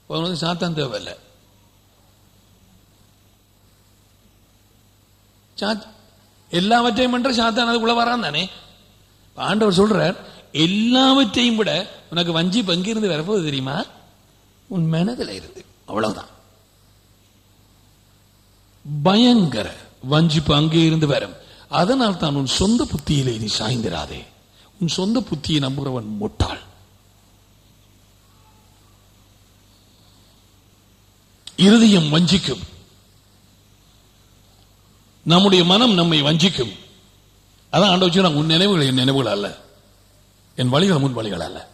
சாத்தான் தேவையில்ல. எல்லாவற்றையும் பண்ற சாத்தான் அதுக்குள்ள வரான் தானே. ஆண்டவர் சொல்றார், எல்லாவற்றையும் விட உனக்கு வஞ்சி பங்கிருந்து வரப்போது தெரியுமா? உன் மனதில் இருந்து. அவ்வளவுதான். பயங்கர வஞ்சிப்பு அங்கே இருந்து வரும். அதனால் தான் உன் சொந்த புத்தியிலே நீ சாய்ந்திராதே. உன் சொந்த புத்தியை நம்புகிறவன் முட்டாள். இருதயம் வஞ்சிக்கும், நம்முடைய மனம் நம்மை வஞ்சிக்கும். அதான் ஆண்டவர் சொல்றாங்க, உன் நினைவுகள் என் நினைவுகள் அல்ல, என் வழிகள் முன் வழிகள் அல்ல.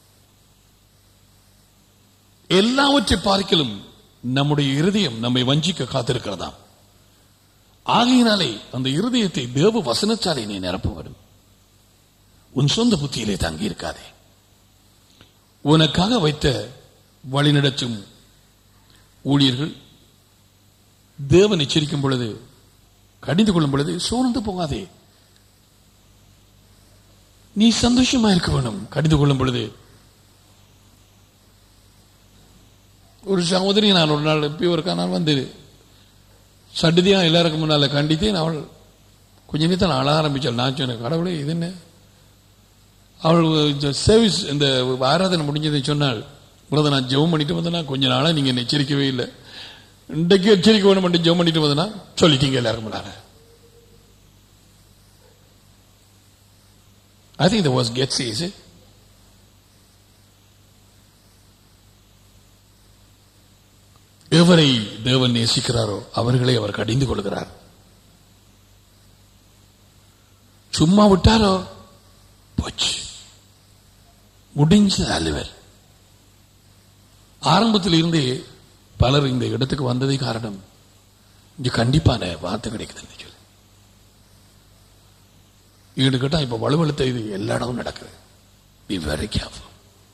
எல்லாவற்றை பார்க்கலும் நம்முடைய இருதயம் நம்மை வஞ்சிக்க காத்திருக்கிறதாம். ஆகையினாலே அந்த இருதயத்தை தேவ வசனச்சாலை நீ நிரப்ப வேண்டும். உன் சொந்த புத்தியிலே தங்கி இருக்காதே. உனக்காக வைத்த வழிநடத்தும் ஊழியர்கள் தேவன் எச்சரிக்கும் பொழுது, கடிந்து கொள்ளும் பொழுது சோர்ந்து போகாதே. நீ சந்தோஷமா இருக்க வேணும். கடிந்து கொள்ளும் பொழுது ஒரு சகோதரி, நான் ஒரு நாள் எப்போ நான் வந்து சடுதியா எல்லாருக்கும் முன்னால கண்டித்தேன். அவள் கொஞ்ச நேரத்தில் அழ ஆரம்பிச்சாள். நான் சொன்னேன், கடவுளே இது என்ன? அவள் சர்வீஸ் இந்த ஆராதனை முடிஞ்சதை சொன்னாள். உங்களை நான் ஜெபம் பண்ணிட்டு வந்தேன்னா கொஞ்ச நாளா நீங்க எச்சரிக்கவே இல்லை, இன்றைக்கு எச்சரிக்கை வேணும் பண்ணி ஜெபம் பண்ணிட்டு வந்தேன்னா சொல்லிட்டீங்க எல்லாருக்கும் முன்னால. I think the worst gets easy. எவரை தேவன் நேசிக்கிறாரோ அவர்களை அவர் கடிந்து கொள்கிறார். சும்மா விட்டாரோ போச்சு, முடிஞ்ச அலுவல். ஆரம்பத்தில் இருந்தே பலர் இந்த இடத்துக்கு வந்ததை காரணம் இங்க கண்டிப்பான வார்த்தை கிடைக்குதுன்னு சொல்லி. இங்கிட்டு கேட்டா இப்ப வலுவழுத்த இது எல்லா இடமும் நடக்குது. Be very careful.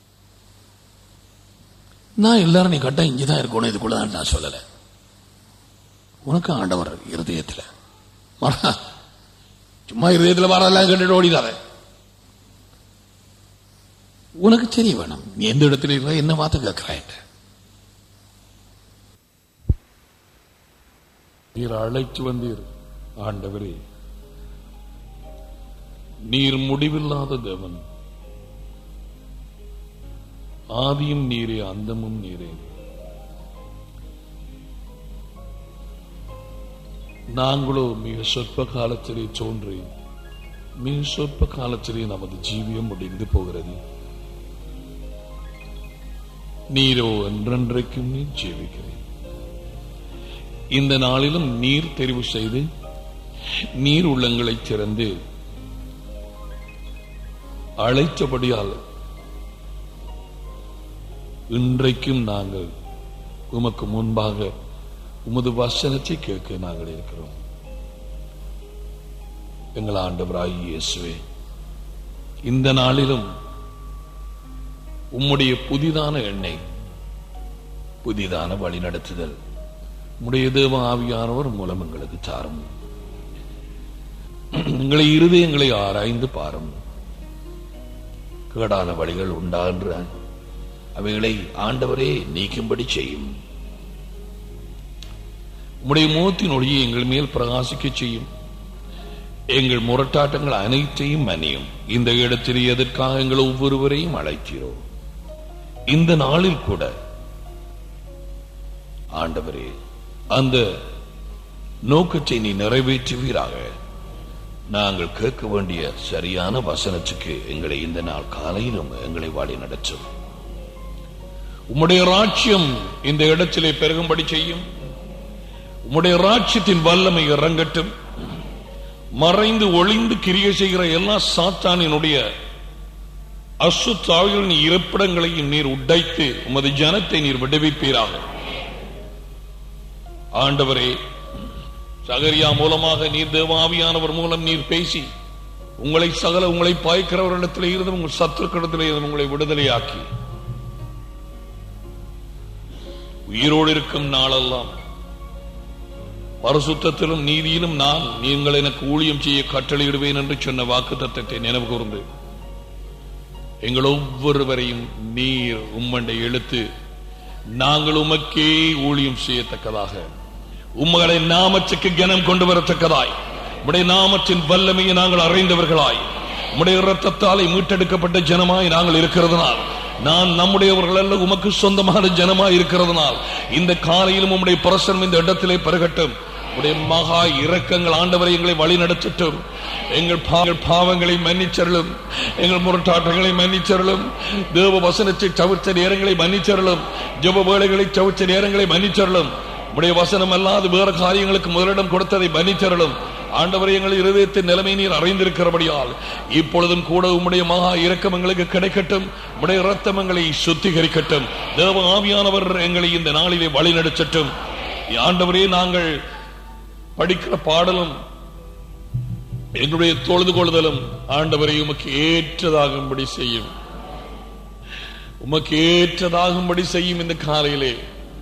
நான் எல்லாரும் நீ கட்டா இங்கதான் இருக்கணும் இதுக்குள்ளதான் நான் சொல்லல. உனக்கு ஆண்டவர் இருதயத்தில் சும்மா இருதயத்தில் வரலாம் கேட்டுட்டு ஓடிடாத. உனக்கு தெரிய வேணும் நீ எந்த இடத்துல இருக்க, என்ன வார்த்தை கேட்கிறாய். நீர் அழைத்து வந்தீர் ஆண்டவரே, நீர் முடிவில்லாத தேவன், ஆதியும் நீரே அந்தமும் நீரே. நாங்களோ மிக சொற்ப காலத்திலே தோன்றி மிக சொற்ப காலத்திலே நமது ஜீவியம் முடிந்து போகிறது. நீரோ என்றென்றைக்கும் நீர் ஜீவிக்கிறேன். இந்த நாளிலும் நீர் தெரிவு செய்து நீர் உள்ளங்களை திறந்து அழைத்தபடியால் இன்றைக்கும் நாங்கள் உமக்கு முன்பாக உமது வசனத்தை கேட்க நாங்கள் இருக்கிறோம். எங்கள் ஆண்டவராகிய இயேசுவே, இந்த நாளிலும் உம்முடைய புதிதான எண்ணெய், புதிதான வழி நடத்துதல் உம்முடைய தேவ ஆவியானவர் மூலம் எங்களுக்கு தாரும். எங்களை இருதயங்களை ஆராய்ந்து பாரும். கேடான வழிகள் உண்டான்ற அவைகளை ஆண்டவரே நீக்கும்படி செய்யும். உம்முடைய முகத்தின் ஒளியை எங்கள் மேல் பிரகாசிக்க செய்யும். எங்கள் முரட்டாட்டங்கள் அனைத்தையும் மன்னியும். இந்த இடத்தில் எதற்காக எங்கள் ஒவ்வொருவரையும் அழைக்கிறோம். இந்த நாளில் கூட ஆண்டவரே அந்த நோக்கத்தை நீ நிறைவேற்றுவீராக. நாங்கள் கேட்க வேண்டிய சரியான வசனத்துக்கு எங்களை இந்த நாள் காலையிலும் எங்களை வாடி நடத்தும். உம்முடைய ராஜ்யம் இந்த இடத்திலே பெருகும்படி செய்யும். உம்முடைய ராஜ்யத்தின் வல்லமை இறங்கட்டும். மறைந்து ஒளிந்து கிரியை செய்கிற எல்லா சாத்தானினுடைய அசுத்தாவிகளின் இருப்பிடங்களையும் நீர் உடைத்து உமது ஜனத்தை நீர் விடுவிப்பீராக. ஆண்டவரே, சகரியா மூலமாக நீர் தேவாவியானவர் மூலம் நீர் பேசி உங்களை பாய்க்கிறவரிடத்தில் இருந்து உங்கள் சத்துருக்களிடத்தில் இருந்து உங்களை விடுதலையாக்கி உயிரோடு இருக்கும் நாளெல்லாம் பரிசுத்தத்திலும் நீதியிலும் நீங்கள் எனக்கு ஊழியம் செய்ய கட்டளையிடுவேன் என்று சொன்ன வாக்கு தத்தத்தை நினைவு கூர்ந்து எங்கள் ஒவ்வொருவரையும் நீர் உம்மண்டை இழுத்து நாங்கள் உமக்கே ஊழியம் செய்யத்தக்கதாக, உம்முடைய நாமத்துக்கு கனம் கொண்டு வரத்தக்கதாய், உம்முடைய நாமத்தின் வல்லமையை நாங்கள் அறிந்தவர்களாய், உம்முடைய இரத்தத்தாலே மீட்டெடுக்கப்பட்ட ஜனமாய் நாங்கள் இருக்கிறதுனால், நம்முடையவர்கள் அல்ல, உமக்கு சொந்தமான ஜனமாய் இருக்கிறதுனால், இந்த காலையிலும் உம்முடைய பிரசன்னம் இந்த இடத்திலே பெருகட்டும். உடைய மகா இரக்கங்கள் ஆண்டவரை எங்களை வழி நடத்தட்டும். எங்கள் பாவங்களை மன்னிச்சருளும், எங்கள் முரட்டாட்டங்களை மன்னிச்சருளும், தேவ வசனத்தை தவிர்த்த நேரங்களை மன்னிச்சருளும், ஜெப வேளைகளை தவிர்த்த நேரங்களை மன்னிச்சருளும், உடைய வசனம் அல்லாது வேறு காரியங்களுக்கு முதலிடம் கொடுத்ததை மன்னிச்சருளும். ஆண்டவரை எங்கள் இருதயத்தின் நிலைமை நீர் அறிந்திருக்கிறபடியால் இப்பொழுதும் கூட உம்முடைய மகா இரக்கம் எங்களுக்கு கிடைக்கட்டும். உடைய இரத்தம் எங்களை சுத்திகரிக்கட்டும். தேவ ஆவியானவர் எங்களை இந்த நாளிலே வழி நடத்தட்டும். ஆண்டவரே, நாங்கள் படிக்கிற பாடலும் என்னுடைய தொழுது கொள்ளுதலும் ஆண்டவரை உமக்கு ஏற்றதாகும்படி செய்யும், உமக்கு ஏற்றதாகும்படி செய்யும். இந்த காலையிலே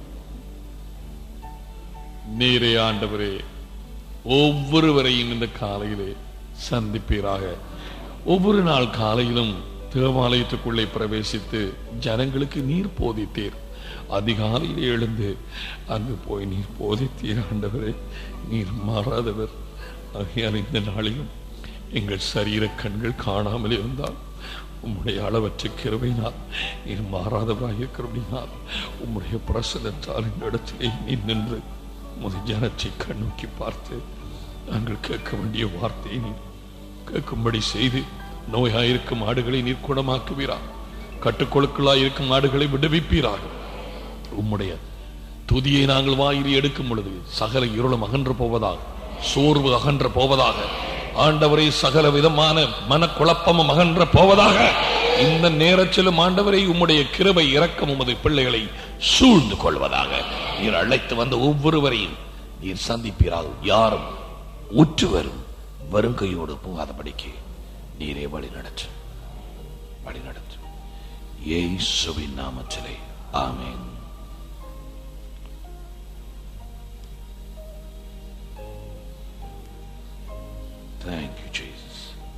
நீரே ஆண்டவரே ஒவ்வொருவரையும் இந்த காலையிலே சந்திப்பீராக. ஒவ்வொரு நாள் காலையிலும் தேவாலயத்துக்குள்ளே பிரவேசித்து ஜனங்களுக்கு நீர் போதித்தீர். அதிகாலையில் எழுந்து அங்கு போய் நீர் போதித்தீர். ஆண்டவரே, நீர் மாறாதவர். ஆகையால் இந்த நாளிலும் எங்கள் சரீர கண்கள் காணாமல் இருந்தால் உம்முடைய அளவற்ற கிருபையினால் நீர் மாறாதவராக இருக்கிறபடினால் உம்முடைய பிரசன்னத்தால் இந்த இடத்திலே நீ நின்று முதல் ஜனத்தை கண்ணோக்கி பார்த்து நாங்கள் கேட்க வேண்டிய வார்த்தையை நீர் கேட்கும்படி செய்து, நோயாயிருக்கும் ஆடுகளை நீர் குணமாக்குவீராக, கட்டுக்கொழுக்களாயிருக்கும் ஆடுகளை விடுவிப்பீராக. உம்முடைய துதியை நாங்கள் வாயிலே எடுக்கும் பொழுது சகல இருளும் அகன்று போவதாக, சோர்வு அகன்று போவதாக, ஆண்டவரை சகல விதமான மனக்குழப்பமும் அகன்று போவதாக. இந்த நேரத்திலும் ஆண்டவரை உம்முடைய கிருபை இரக்கம் உமது பிள்ளைகளை சூழ்ந்து கொள்வதாக. நீர் அழைத்து வந்த ஒவ்வொருவரையும் நீர் சந்திப்பீராக. யாரும் உற்றுவரும் வருங்கையோடு போகாதபடிக்கு நீரே வழி நடத்தும், வழி நடத்தும். இயேசுவின் நாமத்திலே ஆமென். Thank you, Jesus.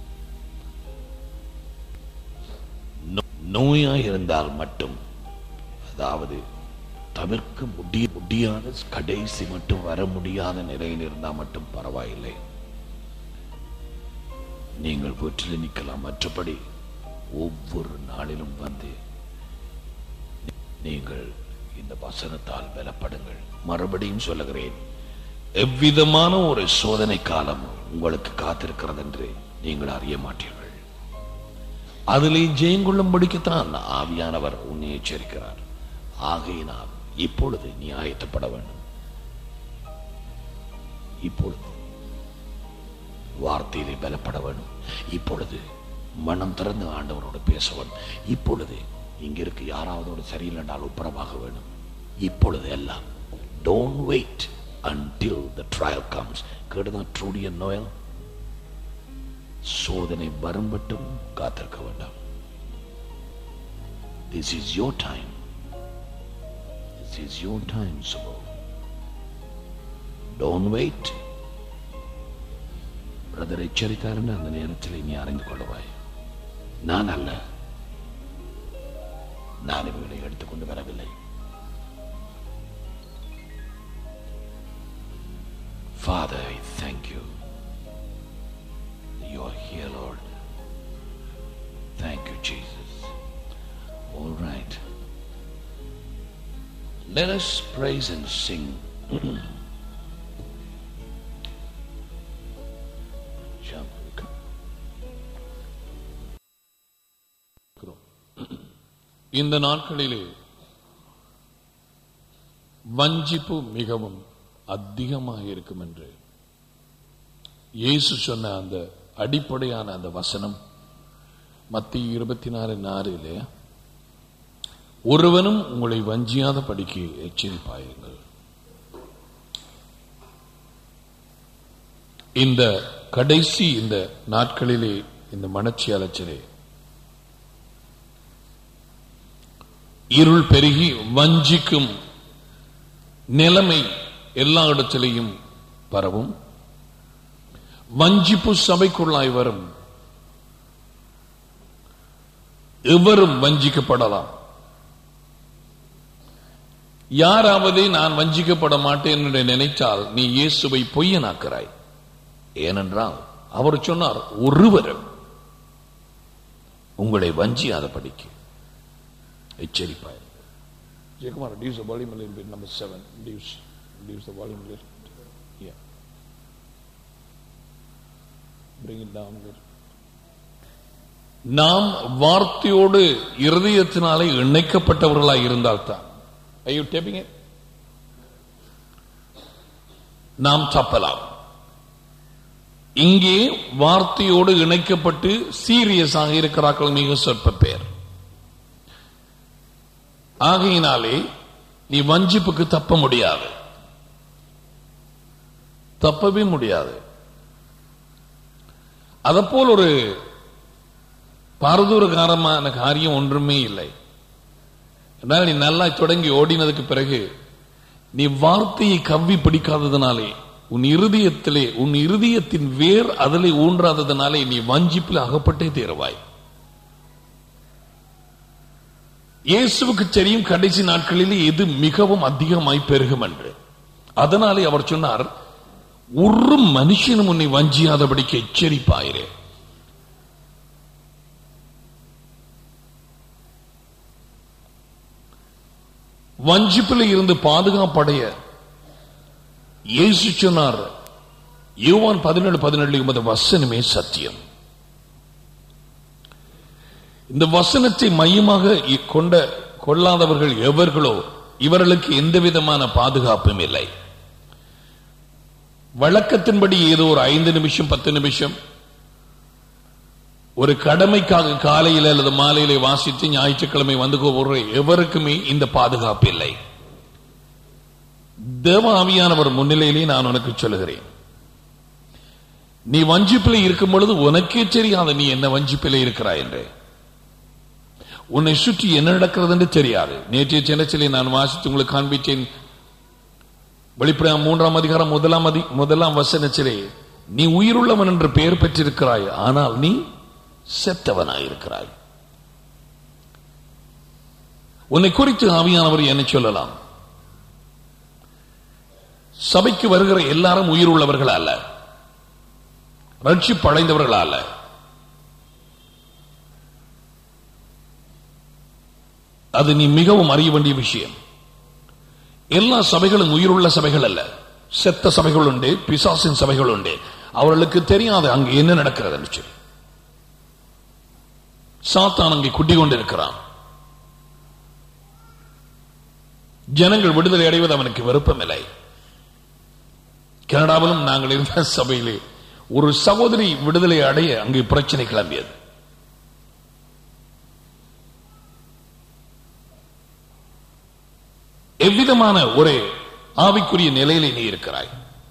நோயாய் இருந்தால் மட்டும், அதாவது தவிர்க்க முடியாத கடைசி மட்டும் வர முடியாத நிலையில் இருந்தால் மட்டும் பரவாயில்லை, நீங்கள் வீட்டில் நிற்கலாம். மற்றபடி ஒவ்வொரு நாளிலும் வந்து நீங்கள் இந்த வசனத்தால் பலப்படுங்கள். மறுபடியும் சொல்லுகிறேன், எவ்விதமான ஒரு சோதனை காலம் உங்களுக்கு காத்திருக்கிறது என்று நீங்கள் அறிய மாட்டீர்கள். அதிலே ஜெயங்கொள்ளும்படிக்குத்தான் ஆவியானவர் உன்னை எச்சரிக்கிறார். ஆகையினால் இப்பொழுது நீ ஆயத்தப்பட வேண்டும். இப்பொழுது வார்த்தையிலே பலப்பட வேண்டும். இப்பொழுது மனம் திறந்து ஆண்டவரோடு பேச வேண்டும். இப்பொழுது இங்கிருக்கு யாராவது சரியில்லைன்றால் ஒப்புரமாக வேண்டும். இப்பொழுது எல்லாம். Don't wait until the trial comes. கேட்டுதான் ட்ரூடிய நோயல் சோதனை வரும்பட்டும் காத்திருக்க வேண்டாம். This is your time. This is your time, Subbo. Don't wait. Brother எச்சரித்தாருன்னு அந்த நேரத்தில் நீ அறிந்து கொள்வாய். நான் அல்ல, நான் இவர்களை எடுத்துக்கொண்டு வரவில்லை. Father, I thank you. You are here, Lord. Thank you, Jesus. All right. Let us praise and sing. இந்த நாட்களிலே வஞ்சிப்பு மிகவும் அதிகமாக இருக்கும் என்று இயேசு சொன்ன அந்த அடிப்படையான அந்த வசனம் மத்திய 24:4 ஒருவனும் உங்களை வஞ்சியாத படிக்கு எச்சரிப்பாயிருங்கள். இந்த கடைசி இந்த நாட்களிலே இந்த மனச்சி அலைச்சலே இருள் பெருகி வஞ்சிக்கும் நிலைமை எல்லா இடத்திலேயும் பரவும். வஞ்சிப்பு சபைக்குள்ளாய் வரும். எவரும் வஞ்சிக்கப்படலாம். யாராவது நான் வஞ்சிக்கப்பட மாட்டேன் என்று நினைத்தால் நீ இயேசுவை பொய்யனாக்கிறாய். ஏனென்றால் அவர் சொன்னார், ஒருவரும் உங்களை வஞ்சியாதபடிக்கு எச்சரிப்பாய். Jacob, reduce the volume a little bit. Number 7. Reduce the volume a little bit. Yeah. Bring it down a little. நாம் வார்த்தையோடு இருதயத்தினாலே இணைக்கப்பட்டவர்களாய் இருந்தால்தான். Are you tapping it? நாம் தப்பலாம். இங்கே வார்த்தையோடு இணைக்கப்பட்டு சீரியஸாக இருக்கிறார்கள் மிக சொற்ப பேர். ஆகையினாலே நீ வஞ்சிப்புக்கு தப்ப முடியாது, தப்பவே முடியாது. அதப்போல் ஒரு பாரதூரகாரமான காரியம் ஒன்றுமே இல்லை. என்றால் நீ நல்லா தொடங்கி ஓடினதுக்கு பிறகு நீ வார்த்தையை கவ்வி பிடிக்காததுனாலே, உன் இருதயத்திலே உன் இருதயத்தின் வேர் அதிலே ஊன்றாததுனாலே நீ வஞ்சிப்பில் அகப்பட்டே தீருவாய். இயேசுவுக்கு தெரியும் கடைசி நாட்களிலே எது மிகவும் அதிகமாய் பெருகும் என்று. அதனாலே அவர் சொன்னார், ஒரு மனுஷனும் உன்னை வஞ்சியாதபடிக்கு எச்சரிப்பாயிரே. வஞ்சிப்பில் இருந்து பாதுகாப்படைய இயேசு சொன்னார், யோவான் 17:17 வசனமே சத்தியம். இந்த வசனத்தை மையமாக கொள்ளாதவர்கள் எவர்களோ இவர்களுக்கு எந்த விதமான பாதுகாப்பும் இல்லை. வழக்கத்தின்படி ஏதோ ஒரு 5 நிமிஷம் 10 நிமிஷம் ஒரு கடமைக்காக காலையில் அல்லது மாலையிலே வாசித்து ஞாயிற்றுக்கிழமை வந்து போகிற எவருக்குமே இந்த பாதுகாப்பு இல்லை. தேவ ஆவியானவர் முன்னிலையிலே நான் உனக்கு சொல்லுகிறேன், நீ வஞ்சிப்பிலே இருக்கும் பொழுது உனக்கே தெரியாது நீ என்ன வஞ்சிப்பிலே இருக்கிறாய் என்று. உன்னை சுற்றி என்ன நடக்கிறது என்று தெரியாது. நேற்றைய சின்னச்சிலே நான் வாசித்து உங்களுக்கு காண்பித்தேன். வெளிப்படையாக 3ஆம் அதிகாரம் 1ஆம் வசனத்திலே, நீ உயிருள்ளவன் என்று பெயர் பெற்றிருக்கிறாய், ஆனால் நீ செத்தவனாயிருக்கிறாய். உன்னை குறித்து ஆவியானவர் என்ன சொல்லலாம்? சபைக்கு வருகிற எல்லாரும் உயிர் உள்ளவர்கள் அல்ல, ரட்சிப்பு அடைந்தவர்கள் அல்ல. அது நீ மிகவும் அறிய வேண்டிய விஷயம். எல்லா சபைகளும் உயிருள்ள சபைகள் அல்ல. செத்த சபைகள் உண்டு, பிசாசின் சபைகள் உண்டு. அவர்களுக்கு தெரியாது அங்கு என்ன நடக்கிறது என்று சொல்லி. சாத்தான் அங்கே குட்டி கொண்டிருக்கிறான். ஜனங்கள் விடுதலை அடைவது அவனுக்கு விருப்பமில்லை. கனடாவிலும் நாங்கள் இருந்த சபையிலே ஒரு சகோதரி விடுதலை அடைய அங்கே பிரச்சனை கிளம்பியது. எவ்விதமான ஒரு ஆவிக்குரிய நிலையிலே நீ இருக்கிறாய்.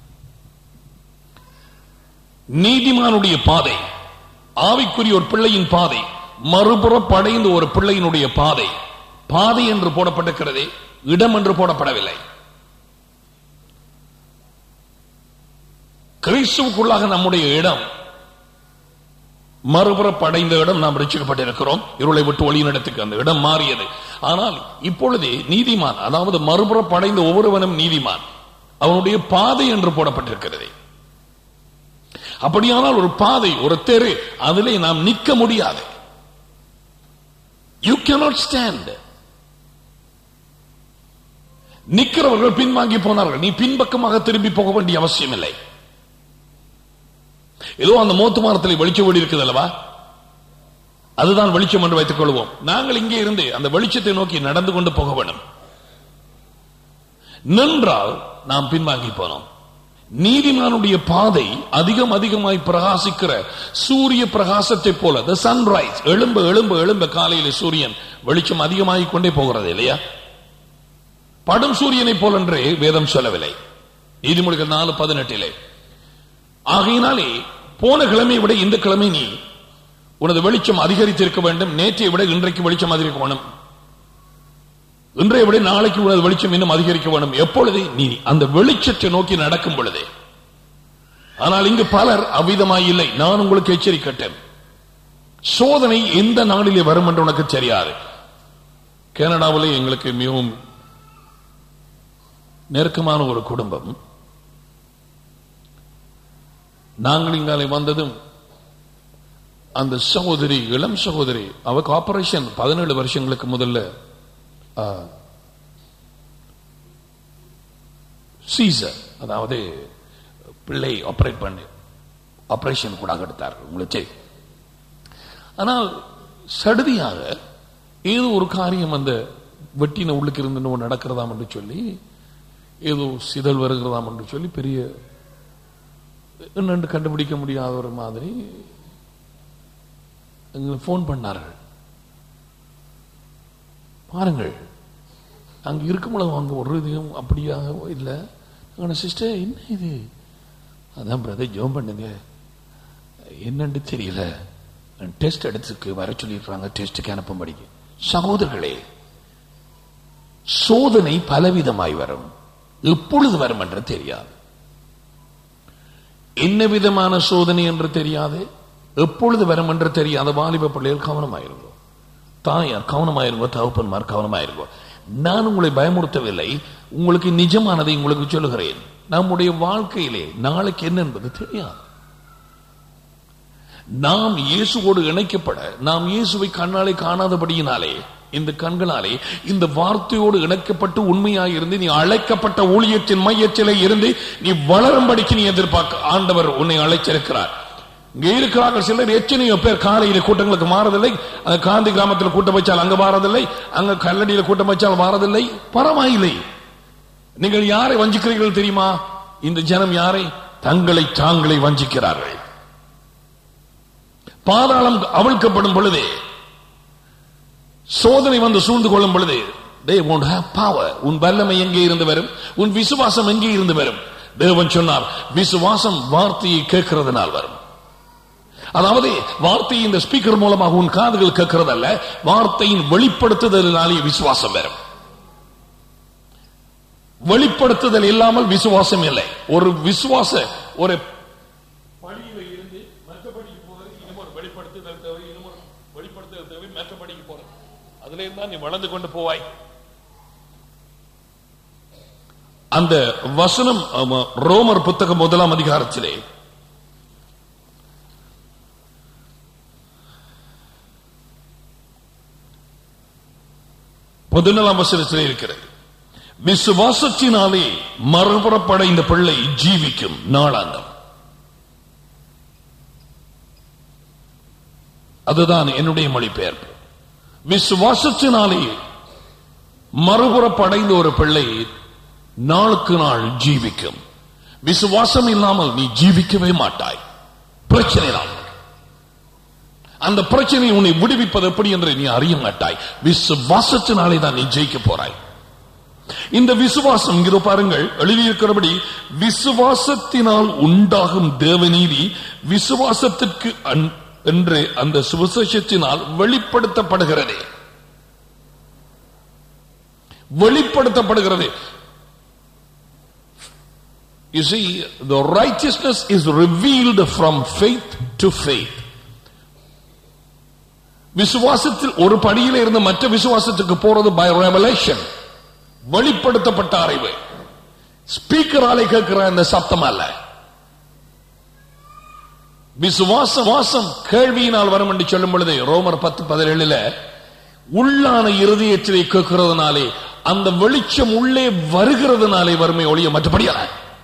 நீதிமானுடைய பாதை, ஆவிக்குரிய ஒரு பிள்ளையின் பாதை, மறுபுறப்படைந்த ஒரு பிள்ளையினுடைய பாதை, பாதை என்று போடப்பட்டிருக்கிறதே, இடம் என்று போடப்படவில்லை. கிறிஸ்துவுக்குள்ளாக நம்முடைய இடம், மறுபுறப்படைந்த இடம். நாம் ரட்சிக்கப்பட்டிருக்கிறோம். இருளை விட்டு ஒளியினிடத்துக்கு அந்த இடம் மாறியது. ஆனால் இப்பொழுதே நீதிமான், அதாவது மறுபுறப்படைந்த ஒவ்வொருவனும் நீதிமான், அவனுடைய பாதை என்று போடப்பட்டிருக்கிறது. அப்படியானால் ஒரு பாதை, ஒரு தெரு, அதிலே நாம் நிற்க முடியாது. You cannot stand. நிற்கிறவர்கள் பின்வாங்கி போனார்கள். நீ பின்பக்கமாக திரும்பி போக வேண்டிய அவசியம் இல்லை. ஏதோ அந்த மோத்து மரத்தில் வெளிச்சம் ஓடி இருக்குது அல்லவா, அதுதான் வெளிச்சம் என்று வைத்துக் கொள்வோம். நாங்கள் இங்கே இருந்து அந்த வெளிச்சத்தை நோக்கி நடந்து கொண்டு போக வேண்டும். நின்றால் நாம் பின்வாங்கி போனோம். நீதிமானுடைய பாதை அதிகமாய் பிரகாசிக்கிற சூரிய பிரகாசத்தை போல, the sunrise, எழும்ப எழும்ப எழும்ப காலையில் சூரியன் வெளிச்சம் அதிகமாகிக் கொண்டே போகிறது இல்லையா? படும் சூரியனை போல் என்றே வேதம் சொல்லவில்லை, நீதிமொழிகள் 4:18. ஆகையினாலே போன கிழமையை விட இந்த கிழமை நீ உனது வெளிச்சம் அதிகரித்திருக்க வேண்டும். நேற்றை விட இன்றைக்கு வெளிச்சம் அதிகரிக்க வேண்டும். இன்றைய விட நாளைக்கு உனது வெளிச்சம் இன்னும் அதிகரிக்க வேண்டும். எப்பொழுது நீ அந்த வெளிச்சத்தை நோக்கி நடக்கும் பொழுதே. ஆனால் இங்கு பலர் அவ்விதமாய் இல்லை. நான் உங்களுக்கு எச்சரிக்கட்டேன், சோதனை எந்த நாளிலே வரும் என்று உனக்கு தெரியாது. கனடாவிலே எங்களுக்கு மிகவும் நெருக்கமான ஒரு குடும்பம். நாங்கள் இங்காலே வந்ததும் அந்த சகோதரி, இளம் சகோதரி, அவருக்கு ஆபரேஷன் 17 வருஷங்களுக்கு முதல்ல சீசர், அதாவது பிள்ளை ஆபரேட் பண்ணி ஆபரேஷன் கூட எடுத்தார் உங்களுக்கு. ஆனால் சடுதியாக ஏதோ ஒரு காரியம் அந்த வெட்டின உள்ளுக்கு இருந்து நடக்கிறதாம் என்று சொல்லி, ஏதோ சிதல் வருகிறதாம் என்று சொல்லி, பெரிய என்னென்று கண்டுபிடிக்க முடியாத ஒரு மாதிரி எங்களுக்கு போன் பண்ணார்கள். பாருங்கள், அங்க இருக்கும்போது அங்க ஒரு இதையும் அப்படியாக இல்லை. சிஸ்டர், என்ன இது? அதான் பிரதர், ஜோம் பண்ணுங்க, என்னன்னு தெரியல, டெஸ்ட் எடுத்துக்கு வர சொல்லிடுறாங்க, டெஸ்டுக்கு அனுப்பும்படிக்கு. சகோதரர்களே, சோதனை பலவிதமாய் வரும், எப்பொழுது வரும் என்று தெரியாது. என்ன விதமான சோதனை என்று தெரியாது, எப்பொழுது வரும் என்று தெரியாத வாலிப பிள்ளைகள் கவனமாயிருங்கோ, தாயார் கவனமாயிருங்கோ, தகப்பன்மார் கவனமாயிருங்கோ. நான் உங்களை பயமுறுத்தவில்லை, உங்களுக்கு நிஜமானதை உங்களுக்கு சொல்லுகிறேன். நம்முடைய வாழ்க்கையிலே நாளைக்கு என்ன என்பது தெரியாது. நாம் இயேசுவோடு இணைக்கப்பட, நாம் இயேசுவை கண்ணாலே காணாதபடியினாலே, இந்த கண்களாலே இந்த வார்த்தையோடு இணைக்கப்பட்டு உண்மையாயிருந்து நீ அழைக்கப்பட்ட ஊழியத்தின் மையத்திலே இருந்து நீ வளரும்படிக்கு நீ எதிர்பார்க்க ஆண்டவர் உன்னை அழைச்சிருக்கிறார். இங்கே இருக்கிறார்கள் சிலர், எத்தனையோ பேர் காலையில கூட்டங்களுக்கு மாறதில்லை. காந்தி கிராமத்தில் கூட்டம் வச்சால் அங்க மாறதில்லை, அங்க கல்லடியில் கூட்டம் வச்சால் மாறதில்லை. பரவாயில்லை. நீங்கள் யாரை வஞ்சிக்கிறீர்கள் தெரியுமா? இந்த ஜனம் யாரை? தங்களை தாங்களை வஞ்சிக்கிறார்கள். பாதாளம் அவிழ்க்கப்படும் பொழுதே, சோதனை வந்து சூழ்ந்து கொள்ளும் பொழுது, they won't have power. உன் வல்லமை எங்கே இருந்து வரும்? உன் விசுவாசம் எங்கே இருந்து வரும்? தேவன் சொன்னார், விசுவாசம் வார்த்தையை கேட்கிறதுனால் வரும். அதாவது வார்த்தையை இந்த ஸ்பீக்கர் மூலமாக உன் காதுகள் கேட்கிறதல்ல, வார்த்தையின் வெளிப்படுத்துதலினாலே விசுவாசம் வரும். வெளிப்படுத்துதல் இல்லாமல் விசுவாசம் இல்லை. ஒரு விசுவாச ஒரு படியில இருந்து மற்றபடிக்கு போறது, இன்னும் வெளிப்படுத்துதல் தேவை, இன்னும் வெளிப்படுத்துதல் தேவை, மற்றபடிக்கு போறது. அதுல இருந்தா நீ வளர்ந்து கொண்டு போவாய். அந்த வசனம் ரோமர் புத்தகம் 1 அதிகாரத்திலே 14 வசனத்திலே இருக்கிறது. விசுவாசத்தினாலே மறுபுறப்படைந்த பிள்ளை ஜீவிக்கும் நாளாந்தம். அதுதான் என்னுடைய மொழிபெயர்ப்பு. விசுவாசத்தினாலே மறுபுறப்படைந்த ஒரு பிள்ளை நாளுக்கு நாள் ஜீவிக்கும். விசுவாசம் இல்லாமல் நீ ஜீவிக்கவே மாட்டாய். பிரச்சனை தான். அந்த பிரச்சனை உன்னை விடுவிப்பது எப்படி என்று நீ அறிய மாட்டாய். விசுவாசத்தினாலே தான் நீ ஜெயிக்க போறாய். இந்த விசுவாசம் இங்கே பாருங்கள், எழுதியிருக்கிறபடி விசுவாசத்தினால் உண்டாகும் தேவநீதி விசுவாசத்திற்கு என்று அந்த சுவிசேஷத்தினால் வெளிப்படுத்தப்படுகிறது. வெளிப்படுத்தப்படுகிறது. You see, the righteousness is revealed from faith to faith. விசுவாசத்தில் ஒரு படியில இருந்து மற்ற விசுவாசத்துக்கு போறது by revelation, வெளிப்படுத்தப்பட்ட அறிவு. ஸ்பீக்கராலே கேட்கிற அந்த சத்தம் அல்ல. விசுவாசம் கேள்வியினால் வரும் என்று சொல்லும் பொழுது ரோமர் 10:17 உள்ளான இருதயத்திலே கேட்கிறதுனாலே, அந்த வெளிச்சம் உள்ளே வருகிறதுனாலே வறுமை ஒழிய மற்றபடியாக.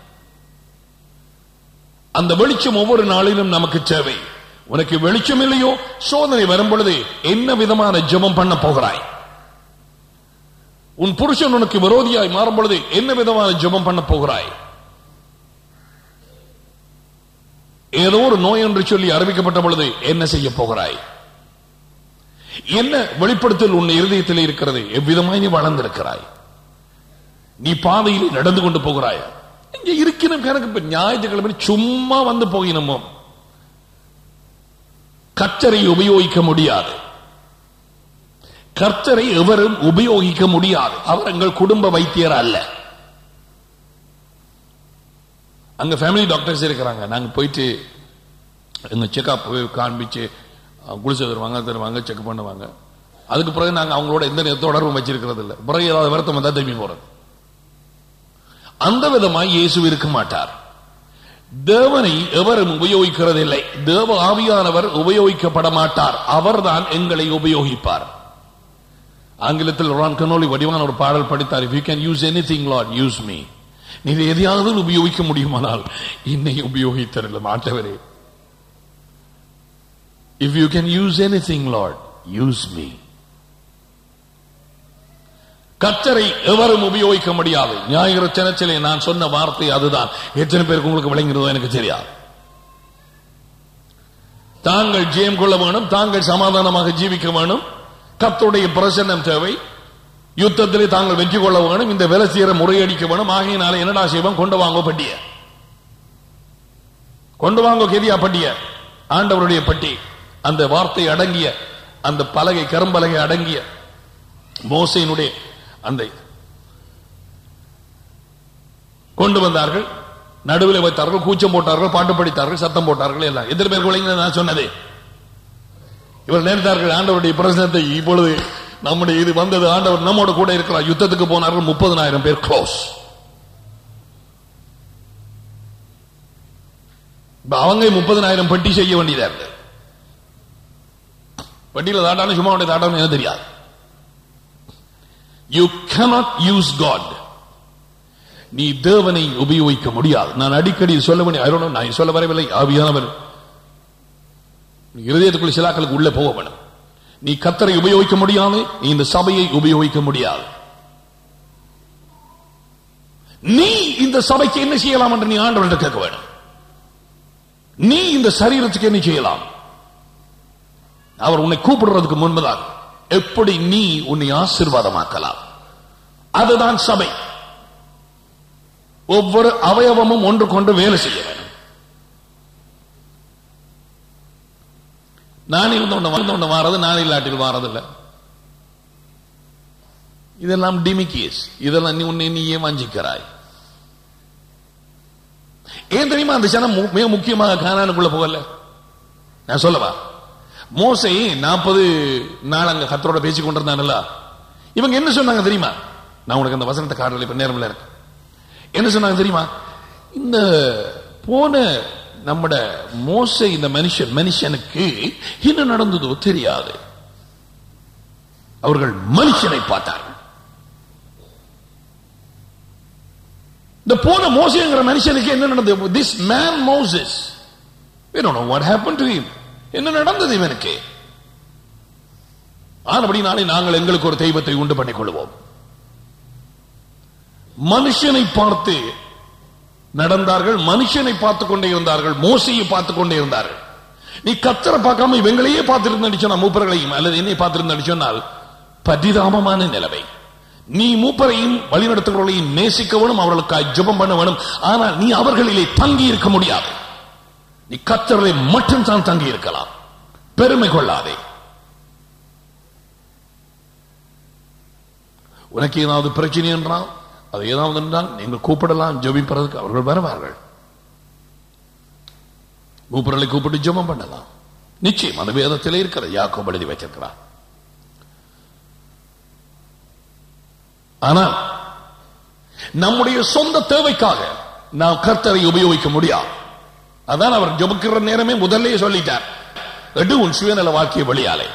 அந்த வெளிச்சம் ஒவ்வொரு நாளிலும் நமக்கு தேவை. உனக்கு வெளிச்சம் இல்லையோ, சோதனை வரும் பொழுது என்ன விதமான ஜெபம் பண்ண போகிறாய்? உன் புருஷன் உனக்கு விரோதியாய் மாறும் பொழுது என்ன விதமான ஜெபம் பண்ண போகிறாய்? ஏதோ ஒரு நோய் என்று சொல்லி அறிவிக்கப்பட்ட பொழுது என்ன செய்ய போகிறாய்? என்ன வெளிப்படுத்தல் உன் இருதயத்தில் இருக்கிறது? எவ்விதமாய் நீ வளர்ந்திருக்கிறாய்? நீ பாதையில் நடந்து கொண்டு போகிறாய்? இங்க இருக்கணும் கணக்கு. ஞாயிற்றுக்கிழமை சும்மா வந்து போயினமோ, கர்த்தரை உபயோகிக்க முடியாது. கர்த்தரை எவரும் உபயோகிக்க முடியாது. அவர் எங்கள் குடும்ப வைத்தியர் அல்ல. அங்க ஃபேமிலி டாக்டர்ஸ் இருக்கிறாங்க. நாங்க போயிட்டு எங்க செக்அப் காண்பிச்சு குளிச்சு தருவாங்க, செக் பண்ணுவாங்க. அதுக்கு பிறகு நாங்க அவங்களோட எந்த தொடர்பும் வச்சிருக்கிறது இல்லை. பிறகு ஏதாவது வருத்தம் வந்தா திரும்பி போறது. அந்த விதமாய் இயேசு இருக்க மாட்டார். தேவனை எவரும் உபயோகிக்கிறதில்லை. தேவ ஆவியானவர் உபயோகிக்கப்பட மாட்டார். அவர்தான் எங்களை உபயோகிப்பார். ஆங்கிலத்தில் ரான் கனோலி வடிவான ஒரு பாடல் படித்தார். If you can use anything, Lord, use me. நீ எதையாவது உபயோகிக்க முடியுமானால் என்னை உபயோகித்தருள மாட்டவரே. If you can use anything, Lord, use me. கர்த்தரை எவரும் உபயோகிக்க முடியாது. ஞாயிறு தினத்திலே நான் சொன்ன வார்த்தை அதுதான். எத்தனை பேருக்கு உங்களுக்கு விளங்குகிறதோ எனக்கு தெரியாது. தாங்கள் ஜெயம் கொள்ள வேணும், தாங்கள் சமாதானமாக ஜீவிக்க வேணும், கர்த்தருடைய பிரசன்னம் தேவை, யுத்தத்திலே தாங்கள் வெற்றி கொள்ள வேணும், இந்த வெலசீரை முறையடிக்க வேணும். ஆகையினால என்னடா செய்வோம்? கொண்டு வாங்க பட்டிய, கொண்டு வாங்க கெதியா பட்டிய, ஆண்டவருடைய பட்டி. அந்த வார்த்தை அடங்கிய அந்த பலகை, கரும்பலகை அடங்கிய மோசேயினுடைய அந்த கொண்டு வந்தார்கள். நடுவில் வைத்தார்கள், கூச்சம் போட்டார்கள், பாட்டு படித்தார்கள், சத்தம் போட்டார்கள். எல்லாம் எத்தனை பேர் விளங்கினது நான் சொன்னது? இவர் நினைத்தார்கள் ஆண்டவருடைய பிரசனத்தை இப்பொழுது நம்முடைய இது வந்தது, ஆண்டவர் நம்மோட கூட இருக்கிறார். யுத்தத்துக்கு போனார்கள். 30,000 பேர் க்ளோஸ். அவங்க 30,000 பட்டி செய்ய வேண்டியதா இருக்கு. பட்டியல தாட்டாலும் சும்மா தாட்டாலும் எனக்கு தெரியாது. You cannot use God. நீ தேவனை உபயோகிக்க முடியாது. நான் அடிக்கடி சொல்ல வேண்டிய, நான் சொல்ல வரவில்லை, ஆவியானவர் இருதயத்துக்குள்ள சிலாக்களுக்கு உள்ளே போக வேணும். நீ கர்த்தரை உபயோகிக்க முடியாது, இந்த சபையை உபயோகிக்க முடியாது. நீ இந்த சபைக்கு என்ன செய்யலாம் என்று நீ ஆண்டவர்கிட்ட கேட்க வேண்டும். நீ இந்த சரீரத்துக்கு என்ன செய்யலாம்? அவர் உன்னை கூப்பிடுறதுக்கு முன்பதாக எப்படி நீ உன்னை ஆசீர்வாதமாக்கலாம்? அதுதான் சபை. ஒவ்வொரு அவயவமும் ஒன்று கொண்டு வேலை செய்ய வேண்டும். நான் இருந்தோண்டு வாரது, நான் இல்லாட்டில் வாரதில்லை. இதெல்லாம் டிமிக்கியஸ். இதெல்லாம் உன்னை நீயே வஞ்சிக்கிறாய். ஏன் தெரியுமா? அந்த சனம் மிக முக்கியமாக கானானுக்குள்ள போகல. நான் சொல்லவா, மோசே 40 நாள் அங்க கர்த்தரோட பேசிக் கொண்டிருந்தானல்ல. இவங்க என்ன சொன்னாங்க தெரியுமா? நான் உனக்கு அந்த வசனத்தை காட்டல, இப்ப நேரம் இல்ல இருக்கு. என்ன சொன்னாங்க தெரியுமா? இந்த போன நம்மட மோசே, இந்த மனுஷனுக்கு என்ன நடந்ததோ தெரியாது. அவர்கள் மனுஷனை பார்த்தார்கள். இந்த போன மோசேங்கிற மனுஷனுக்கு என்ன நடந்தது? This man Moses, we don't know what happened to him. என்ன நடந்தது இவனுக்கு? ஆனபடினாலே நாங்கள் எங்களுக்கு ஒரு தெய்வத்தை உண்டு பண்ணிக் கொள்வோம். மனுஷனை பார்த்து நடந்தார்கள், மனுஷனை பார்த்துக் கொண்டே இருந்தார்கள், மோசையை பார்த்துக் கொண்டே இருந்தார்கள். நீ கர்த்தரை பார்க்காம இவங்களையே பார்த்திருந்த சொன்னா, மூப்பர்களையும் அல்லது என்னை பார்த்திருந்த சொன்னால் பரிதாபமான நிலைமை. நீ மூப்பரையும் வழிநடத்துகிறவர்களையும் நேசிக்க வேணும், அவர்களுக்காக ஜெபம் பண்ண வேணும். ஆனால் நீ அவர்களிலே தங்கி இருக்க முடியாது. நீ கர்த்தரை மட்டும் தான் தங்கி இருக்கலாம். பெருமை கொள்ளாதே. உனக்கு ஏதாவது பிரச்சனை என்றால், அது ஏதாவது என்றால் நீங்கள் கூப்பிடலாம், ஜெபிப்பதற்கு அவர்கள் வருவார்கள். மூப்பர்களை கூப்பிட்டு ஜெபம் பண்ணலாம். நிச்சயம் அந்த வேதத்திலே இருக்கிற யாக்கோபு எழுதி வைத்திருக்கிறார். ஆனால் நம்முடைய சொந்த தேவைக்காக நாம் கர்த்தரை உபயோகிக்க முடியாது. அதான் அவர் ஜெபிக்கிற நேரமே முதல்ல சொல்லிட்டார், எடு உன் சுயநல வாழ்க்கைய வழியாலே.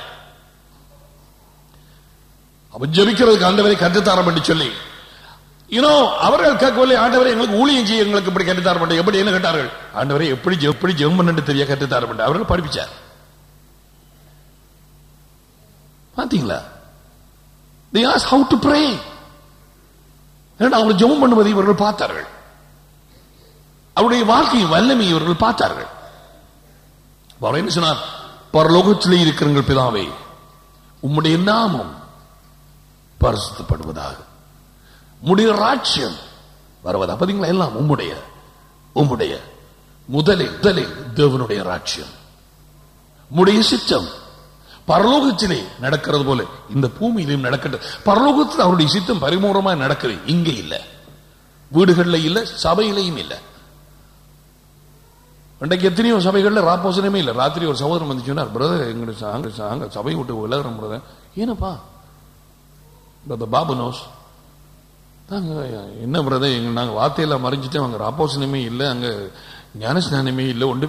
அவர் ஜெபிக்கிறதுக்கு ஆண்டவரை கற்றுத்தாரம் என்று சொல்லி, அவர்கள் கேட்கவில்லை, ஆண்டவரை எங்களுக்கு ஊழியம் செய்ய எங்களுக்கு இப்படி கற்றுத்தாரம் பண்ண. எப்படி என்ன கேட்டார்கள்? ஆண்டவரை எப்படி ஜெபம் பண்ணு தெரிய கற்றுத்தாரம் பண்ண. அவர்கள் படிப்பிச்சார். பாத்தீங்களா? They asked how to pray. அவர்கள் ஜெபம் பண்ணுவதை இவர்கள் பார்த்தார்கள். அவருடைய வாழ்க்கையின் வல்லமை இவர்கள் பார்த்தார்கள். அவர் என்ன சொன்னார்? பரலோகத்திலே இருக்கிற பிதாவே, உம்முடைய நாமம் பரிசுத்தப்படுவதாக, உம்முடைய ராஜ்யம் வருவதா. பாத்தீங்களா? எல்லாம் உம்முடைய முதலில் தேவனுடைய ராஜ்யம், உம்முடைய சித்தம் பரலோகத்திலே நடக்கிறது போல இந்த பூமியிலும் நடக்கிறது. பரலோகத்தில் அவருடைய சித்தம் பரிமூலமாக நடக்குது. இங்கே இல்ல, வீடுகளில் இல்ல, சபையிலையும் இல்ல. அன்றைக்கு எத்தனையோ சபைகள்ல ராப்போசனமே இல்ல. ராத்திரி ஒரு சகோதரன் வந்து சொன்னார், பிரதர் எங்க சபை விட்டு விலகிறோம் பிரதர். ஏனப்பா? Brother Babu knows. என்ன பிரதர், நாங்க வார்த்தையெல்லாம் மறைஞ்சிட்டோம், அங்க ராப்போசனமே இல்லை, அங்க ஞானஸ்நானமே இல்லை, ஒன்று.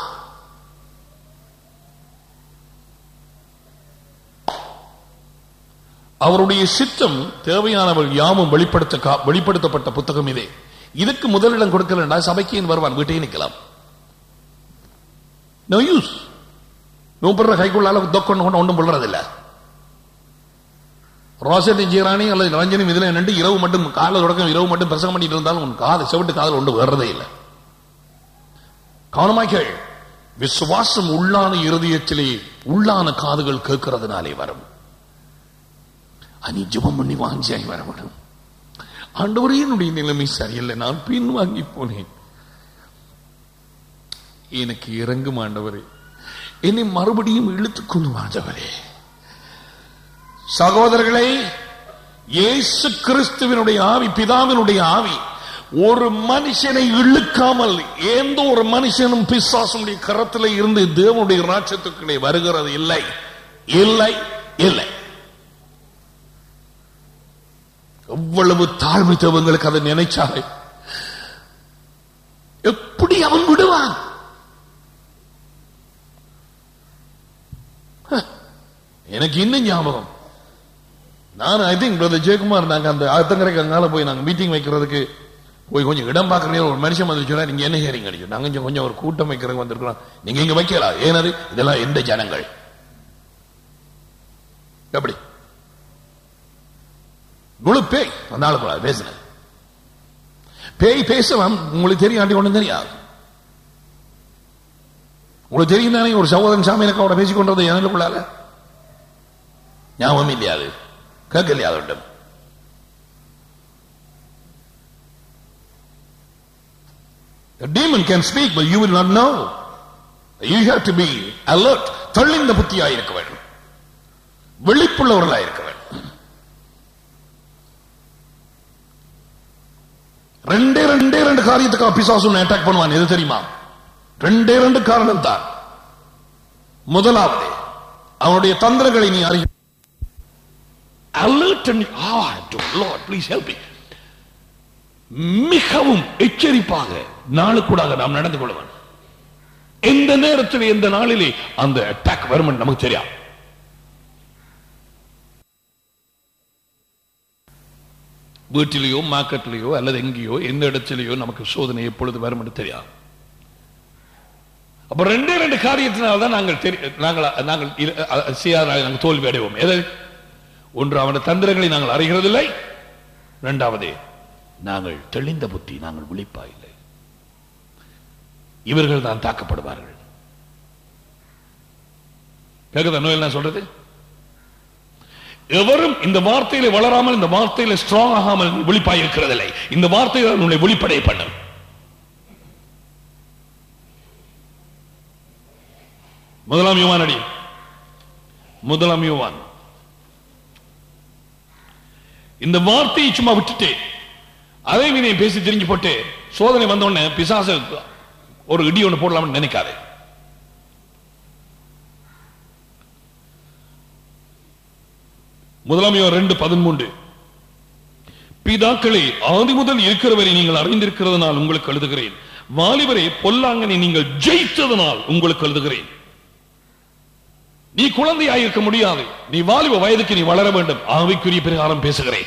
அவருடைய சித்தம் தேவையானவர்கள் யாவும் வெளிப்படுத்தப்பட்ட புத்தகம் இதே. இதுக்கு முதலிடம் கொடுக்கலன்னா சபைக்கு வருவான், வீட்டையே நிற்கலாம். No use. நூப்படுற கைக்குள்ளால தொக்கொண்டு ஒன்றும் புள்ளறதில்ல. ரோசட்டி ஜீராணி அல்லது ரஞ்சனும் இதுல நின்று இரவு மட்டும் காலை தொடக்கம் இரவு மட்டும் பிரசங்கம் பண்ணிட்டு இருந்தாலும் உன் காது செவிட்டு காதல் ஒன்று வர்றதே இல்லை. கவனமாய் கேள். விசுவாசம் உள்ளான இருதயத்திலே உள்ளான காதுகள் கேட்கிறதுனாலே வரும். அனி ஜெபம் பண்ணி வாஞ்சியாய் வரப்படும். ஆண்டவரே, என்னுடைய நிலைமை சரியில்லை, நான் பின் வாங்கி போனேன், எனக்கு இறங்கும் ஆண்டவரே, என்னை மறுபடியும் இழுத்துக் கொள்ளும் ஆண்டவரே. சகோதரர்களே, இயேசு கிறிஸ்துவினுடைய ஆவி, பிதாவினுடைய ஆவி ஒரு மனுஷனை இழுக்காமல் எந்த ஒரு மனுஷனும் பிசாசுடைய கரத்தில் இருந்து தேவனுடைய ராஜ்யத்துக்குள்ளே வருகிறது இல்லை, இல்லை, இல்லை. எவ்வளவு தாழ்மை தேவங்களுக்கு அதை நினைச்சாலே எப்படி அவன் விடுவான்? எனக்கு இன்னும் ஞாபகம், நான் ஐ திங்க் பிரதர் ஜெயக்குமார், நாங்க அந்த ஆத்தங்கரைக்கு அங்கால போய் நாங்க மீட்டிங் வைக்கிறதுக்கு போய் கொஞ்சம் இடம் பார்க்கறேன். ஒரு மனுஷன் வந்து சொன்னா, நீங்க என்ன ஹேரிங் அடிச்சு, நாங்க கொஞ்சம் ஒரு கூட்டம் வைக்கிறதுக்கு வந்திருக்கிறோம், நீங்க இங்க வைக்கலாம். ஏனது இதெல்லாம் எந்த ஜனங்கள்? எப்படி குழு பேய் வந்தாலும் கூடாது பேசுன பேய் பேசலாம். உங்களுக்கு தெரியும், ஆண்டி ஒன்றும் தெரியாது. உங்களுக்கு தெரியும் தானே, ஒரு சகோதரன் சாமியனுக்கு அவட பேசிக்கொண்டது எனக்குள்ளால ஞாபகம் இல்லையாது, கேட்கலையா? அதோட்டம் The demon can speak, but you will not know. You have to be alert. தள்ளிந்த புத்தியாய் இருக்க வேண்டும், விழிப்புள்ளவர்களாய் இருக்க வேண்டும். ரெண்டு காரியத்துக்காக பிசாசு அட்டாக் பண்ணுவான். எது தெரியுமா? ரெண்டு காரணம் தான். முதலாவது, அவனுடைய தந்திரங்களை நீ அறிய. Alert and Lord, please help me. மிகவும் எச்சரிப்பாக நாளுக்கூடாக நாம் நடந்து கொள்வோம். எந்த நேரத்தில் எந்த நாளிலே அந்த அட்டாக் வரும் நமக்கு தெரியாது. வீட்டிலேயோ மார்க்கெட்லேயோ அல்லது எங்கேயோ எந்த இடத்திலேயோ நமக்கு சோதனை எப்பொழுது வரும் என்று தெரியாது. அப்ப ரெண்டு காரியத்தினால்தான் நாங்கள் தோல்வி அடைவோம். எது? ஒன்று, அவனுடைய தந்திரங்களை நாங்கள் அறிகிறதில்லை. இரண்டாவது, நாங்கள் தெளிந்த புத்தி, நாங்கள் விழிப்பா இல்லை. இவர்கள் தான் தாக்கப்படுவார்கள். கேட்குதா நோயில் நான் சொல்றது? எவரும் இந்த வார்த்தையில வளராமல், இந்த வார்த்தையில ஸ்ட்ராங் ஆகாமல் விழிப்பாய் இருக்கிறதில்லை. இந்த வார்த்தையில் உன்னை விழிப்படை பண்ணும். முதலாம் யோவான் அடி, முதலாம் யோவான். இந்த வார்த்தையை சும்மா விட்டுட்டு அதை மீனே பேசி தெரிஞ்சு போட்டு சோதனை வந்த உடனே பிசாசு ஒரு இடி ஒன்று போடலாம்னு நினைக்காதே. முதலாம் யோவான் 2:13, பிதாக்களே, ஆதி முதல் இருக்கிறவரை நீங்கள் அறிந்திருக்கிறதுனால் உங்களுக்கு எழுதுகிறேன். வாலிபரே, பொல்லாங்கனை நீங்கள் ஜெயித்ததனால் உங்களுக்கு எழுதுகிறேன். நீ குழந்தையாயிருக்க முடியாது, நீ வாலிப வயதுக்கு நீ வளர வேண்டும். ஆவிக்குரிய பிரகாரம் பேசுகிறேன்.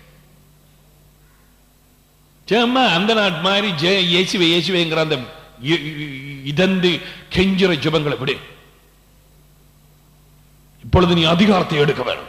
அந்த நாட் மாதிரி இயேசுவே இயேசுவேங்கிற அந்த இதந்து கெஞ்சிற ஜெபங்களை விடு. இப்பொழுது நீ அதிகாரத்தை எடுக்க வேண்டும்.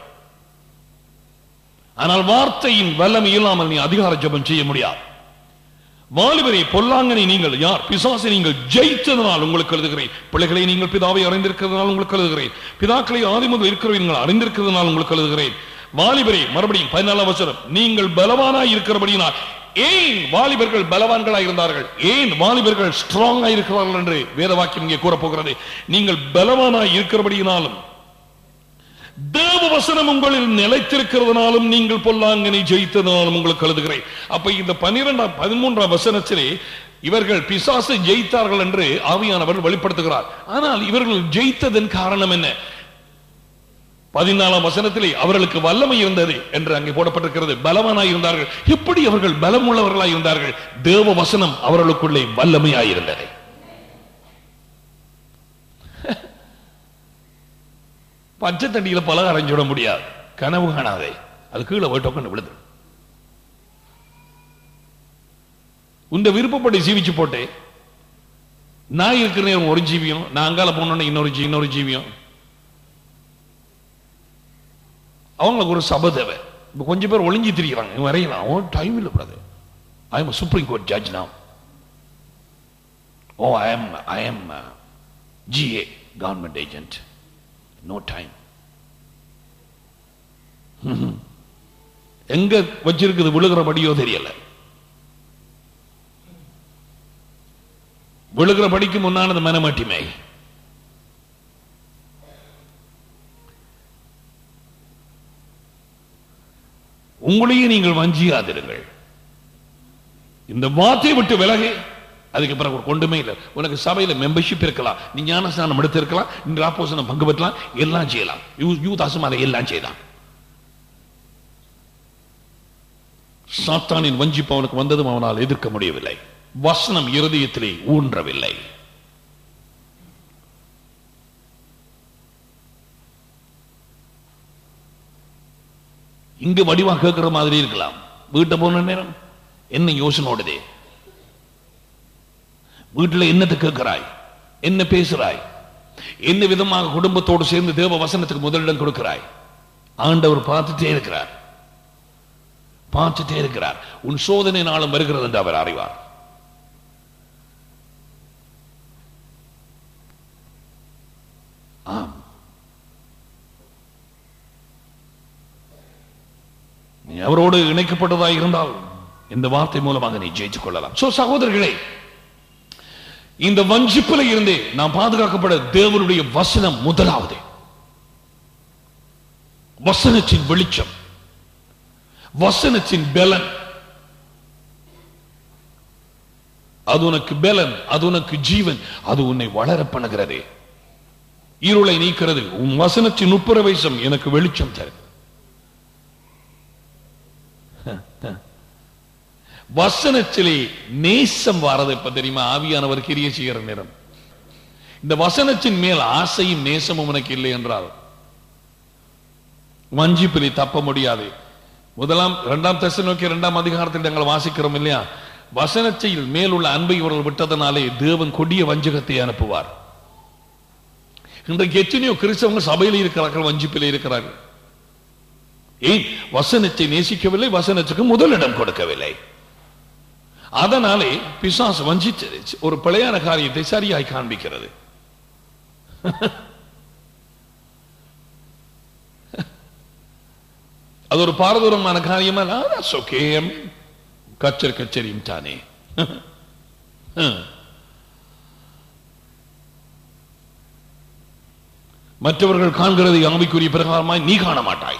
ஆனால் வார்த்தையின் வல்லமை இல்லாமல் நீ அதிகார ஜெபம் செய்ய முடியாது. வாலிபரை, பொல்லாங்கனை நீங்கள் யார்? பிசாசை நீங்கள் ஜெயித்ததனால் உங்களுக்கு எழுதுகிறேன். பிள்ளைகளை, நீங்கள் பிதாவை அறிந்திருக்கிறதுனால் உங்களுக்கு எழுதுகிறேன். பிதாக்களை ஆதி முதல் இருக்கிறவரை நீங்கள் அறிந்திருக்கிறதுனால் உங்களுக்கு எழுதுகிறேன். வாலிபரை, மறுபடியும் 14 வசனம், நீங்கள் பலவானாய் இருக்கிறபடியினால். ஏன் வாலிபர்கள் பலவான்களாய் இருந்தார்கள்? ஏன் வாலிபர்கள் ஸ்ட்ராங்காய் இருக்கிறார்கள் என்று வேத வாக்கியம் இங்கே கூறப்போகிறது. நீங்கள் பலவானாய் இருக்கிறபடியினாலும் தேவ வசனம் உங்களில் நிலைத்திருக்கிறதுனாலும் நீங்கள் பொல்லாங்கனை ஜெயித்ததனாலும் உங்களுக்கு எழுதுகிறேன். அப்ப இந்த 13ஆம் வசனத்திலே இவர்கள் பிசாசை ஜெயித்தார்கள் என்று ஆவியானவர் வெளிப்படுத்துகிறார். ஆனால் இவர்கள் ஜெயித்ததன் காரணம் என்ன? 14ஆம் வசனத்திலே அவர்களுக்கு வல்லமை இருந்தது என்று அங்கே போடப்பட்டிருக்கிறது. பலவானாய் இருந்தார்கள். எப்படி அவர்கள் பலம் உள்ளவர்களாய் இருந்தார்கள்? தேவ வசனம் அவர்களுக்குள்ளே வல்லமையாய் இருந்தது. பச்சை தண்ணியில பலகாரம் சுட முடியாது, கனவு காணாதே, அது கீழே போயிட்டு விழுது. உண்ட விருப்பப்படி ஜீவிச்சு போட்டே நான் இருக்கிற நேரம் ஒரு ஜீவியம், நான் அங்கால போனோன்னு இன்னொரு ஜீவியம். அவங்களுக்கு ஒரு சபை தேவை. கொஞ்சம் பேர் ஒளிஞ்சி திரிகிறாங்க, வரையலாம் டைம் இல்லை brother. I am supreme court judge now. Oh, I am GA, government agent. No time. எங்க வச்சிருக்குது விழுகிறபடியோ தெரியல. விழுகிறபடிக்கு முன்னானது மனமட்டிமை. உங்களையே நீங்கள் வஞ்சியாதிருங்கள். இந்த வார்த்தையை விட்டு விலகி அதுக்கு பிறகு கொண்டுமே இல்லை. உனக்கு சபையில மெம்பர்ஷிப் இருக்கலாம், நீ ஞானஸ்நானம் எடுத்து இருக்கலாம், நீ ராப்போசனம் பங்கு பெற்றலாம், எல்லாம் செய்யலாம், யூதாசமால எல்லாம் செய்யலாம். சாத்தானின் வஞ்சிப்பு அவனுக்கு வந்ததும் அவனால் எதிர்க்க முடியவில்லை. வசனம் இருதயத்திலே ஊன்றவில்லை. இங்கு வடிவா கேட்கிற மாதிரி இருக்கலாம். வீட்டை போன நேரம் என்ன யோசனோடுதே, வீட்டில் என்னத்தை கேட்கிறாய், என்ன பேசுறாய், என்ன விதமாக குடும்பத்தோடு சேர்ந்து தேவ வசனத்துக்கு முதலிடம் கொடுக்கிறாய். ஆண்டவர் பார்த்துட்டே இருக்கிறார். உன் சோதனை நாளும் வருகிறது என்று அவர் அறிவார். ஆம், நீ அவரோடு இணைக்கப்பட்டதாக இருந்தால் இந்த வார்த்தை மூலமாக நீ ஜெயித்துக் கொள்ளலாம். சகோதரர்களே, இந்த வஞ்சிப்பில் இருந்தே நாம் பாதுகாக்கப்பட தேவனுடைய வசனம் முதலாவது. வசனத்தின் வெளிச்சம், வசனத்தின் பலன், அது உனக்கு பலன், அது உனக்கு ஜீவன், அது உன்னை வளர பண்ணுகிறது, இருளை நீக்கிறது. உன் வசனத்தின் உப்புரவேசம் எனக்கு வெளிச்சம் தருது. வசனத்திலே நேசம் வாரது எப்ப தெரியுமா? ஆவியானவர் கிரியை செய்கிற நேரம். இந்த வசனத்தின் மேல் ஆசையும் நேசமும் உனக்கு இல்லை என்றால் வஞ்சிப்பிலே தப்ப முடியாது. 2 தெசலோனிக்கேயர் 2ஆம் அதிகாரத்தில் நாங்கள் வாசிக்கிறோம் இல்லையா? வசனத்தில் மேலுள்ள அன்பை இவர்கள் விட்டதனாலே தேவன் கொடிய வஞ்சகத்தை அனுப்புவார். இன்றைக்கு எத்தனையோ கிறிஸ்தவங்க சபையில் இருக்கிறார்கள், வஞ்சிப்பிலே இருக்கிறார்கள். ஏன்? வசனத்தை நேசிக்கவில்லை, வசனத்துக்கு முதலிடம் கொடுக்கவில்லை. அதனாலே பிசாசு வஞ்சித்தது ஒரு பிழையான காரியத்தை சரியாய் காண்பிக்கிறது. அது ஒரு பாரதூரமான காரியமா? கச்சரியும் தானே. மற்றவர்கள் காண்கிறது ஆவிக்குரிய பிரகாரமாய் நீ காண மாட்டாய்.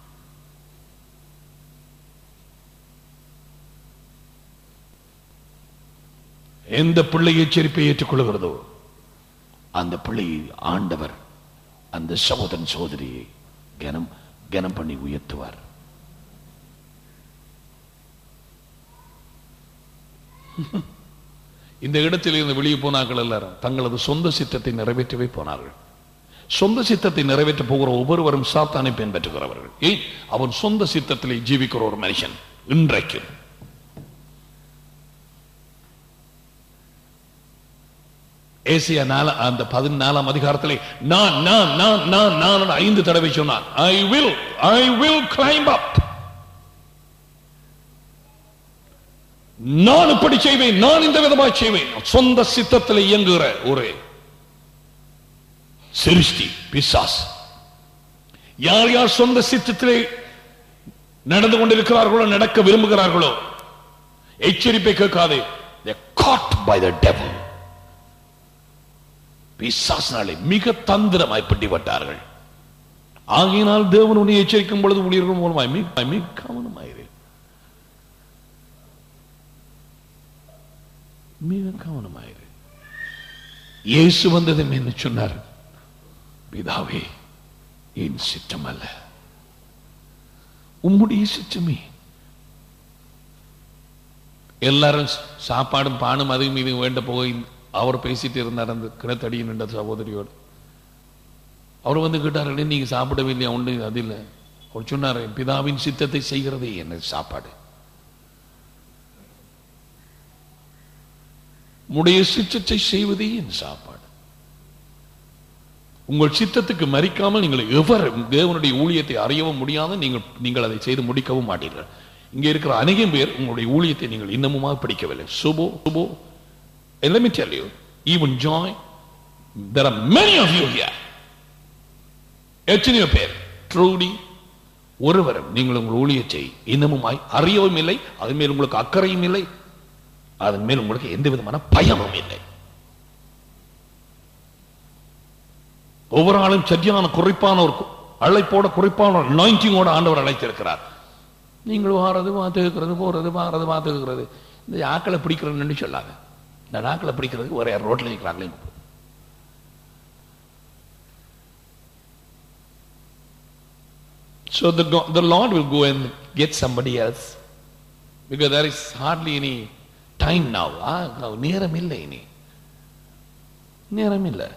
எந்த பிள்ளை எச்சரிப்பை ஏற்றுக்கொள்கிறதோ அந்த பிள்ளையை ஆண்டவர் அந்த சகோதரன் சகோதரியை கனம் பண்ணி உயர்த்துவார். இந்த இடத்தில் இருந்து வெளியே போனார்கள் எல்லாரும் தங்களது சொந்த சித்தத்தை நிறைவேற்றவே போனார்கள். சொந்த சித்தத்தை நிறைவேற்ற போகிற ஒவ்வொருவரும் சாத்தானை பின்பற்றுகிறவர்கள். ஏன்? அவன் சொந்த சித்தத்திலே ஜீவிக்கிற ஒரு மனுஷன் இன்றைக்கு ஏசியா அந்த 14ஆம் அதிகாரத்திலே நான் 5 தடவை சொன்னான். I will climb up. நான் இப்படி செய்வேன், நான் இந்த விதமாய் செய்வேன். சொந்த சித்தத்தில் இயங்குகிற ஒரு சிருஷ்டி பிசாஸ். யார் யார் சொந்த சித்தத்திலே நடந்து கொண்டிருக்கிறார்களோ, நடக்க விரும்புகிறார்களோ, எச்சரிப்பை கேட்காதே. They are caught by the devil. பிசாசினாலே மிக தந்திரமாய் பிடிபட்டார்கள். ஆகையினால் தேவன் உன்னை எச்சரிக்கும் பொழுது ஊழியர்கள் மூலமாய் மிக கவனமாயிரு, மிக கவனமாயிரு. இயேசு வந்ததும் என்ன சொன்னார்? பிதாவே என் சித்தம் அல்ல, உம்முடைய சித்தமே. எல்லாரும் சாப்பாடும் பானும் அதுவும் இது வேண்ட போய் அவர் பேசிட்டு இருந்தார் அந்த கிணத்தடியில் நின்ற சகோதரியோடு. அவர் வந்து கேட்டார்கள், நீங்க சாப்பிடவே இல்லையா? ஒன்று அது இல்லை. அவர் சொன்னார், பிதாவின் சித்தத்தை செய்கிறதே என்ன சாப்பாடு, உடைய சித்தத்தை செய்வதே என் சாப்பாடு. உங்கள் சித்தத்துக்கு மறிக்காமல் நீங்கள் எவரும் தேவனுடைய ஊழியத்தை அறியவும் முடியாத நீங்கள் அதை செய்து முடிக்கவும் மாட்டீர்கள். இங்கே இருக்கிற அநேகம் பேர் உங்களுடைய ஊழியத்தை நீங்கள் இன்னமுமாக பிடிக்கவில்லை. சுபோ சுபோ, let me tell you, even Joy, there are many of you here. எத்தனையோ பேர் ட்ரூடி ஒருவரும் நீங்கள் உங்கள் ஊழியத்தை இன்னமுமாய் அறியவும் இல்லை, அதன் மேல் உங்களுக்கு அக்கறையும் இல்லை, அதன் மேல் உங்களுக்கு எந்த விதமான பயமும் இல்லை. ஒவ்வொரு ஆளும் சரியான குறிப்பான ஒரு அழைப்போட குறிப்பான ஒரு அனாயிண்டிங்கோட ஆண்டவர் அழைத்திருக்கிறார். நீங்கள் வாரது பார்த்துக்கிறது, போறது வாரது பார்த்துக்கிறது, இந்த ஆக்களை பிடிக்கிறதுன்னு சொல்லாங்க. இந்த ஆக்களை பிடிக்கிறதுக்கு ஒரே ரோட்ல இருக்கிறாங்களே. So the Lord will go and get somebody else because there is hardly any time now. நேரம் இல்லை, இனி நேரம் இல்லை.